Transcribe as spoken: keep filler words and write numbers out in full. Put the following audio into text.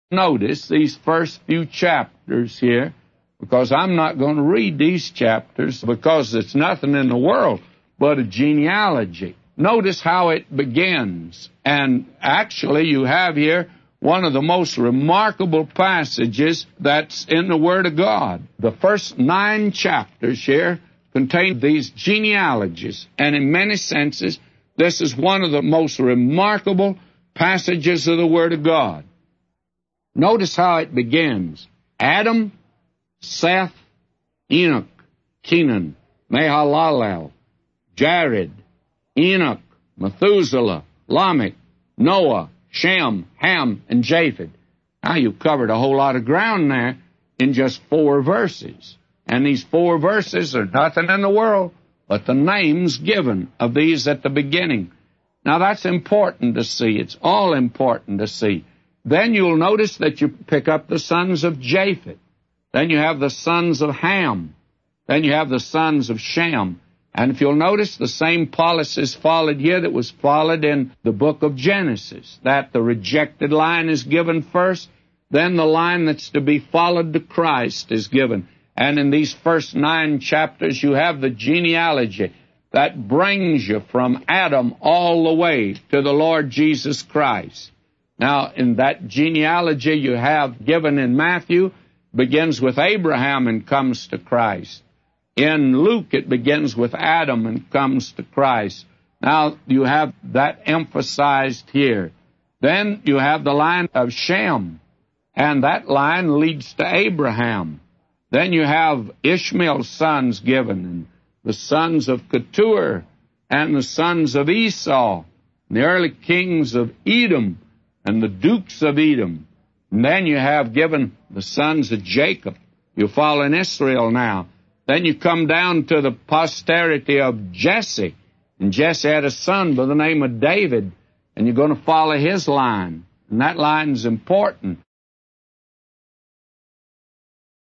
Notice these first few chapters here, because I'm not going to read these chapters because it's nothing in the world but a genealogy. Notice how it begins. And actually, you have here one of the most remarkable passages that's in the Word of God. The first nine chapters here contain these genealogies. And in many senses, this is one of the most remarkable passages of the Word of God. Notice how it begins. Adam, Seth, Enoch, Kenan, Mahalalel, Jared, Enoch, Methuselah, Lamech, Noah, Shem, Ham, and Japheth. Now you've covered a whole lot of ground there in just four verses. And these four verses are nothing in the world but the names given of these at the beginning. Now that's important to see. It's all important to see. Then you'll notice that you pick up the sons of Japheth. Then you have the sons of Ham. Then you have the sons of Shem. And if you'll notice, the same policy is followed here that was followed in the book of Genesis, that the rejected line is given first, then the line that's to be followed to Christ is given. And in these first nine chapters, you have the genealogy that brings you from Adam all the way to the Lord Jesus Christ. Now, in that genealogy you have given in Matthew, begins with Abraham and comes to Christ. In Luke, it begins with Adam and comes to Christ. Now, you have that emphasized here. Then you have the line of Shem, and that line leads to Abraham. Then you have Ishmael's sons given, and the sons of Keturah, and the sons of Esau, and the early kings of Edom, and the dukes of Edom. And then you have given the sons of Jacob. You follow in Israel now. Then you come down to the posterity of Jesse. And Jesse had a son by the name of David. And you're going to follow his line. And that line is important.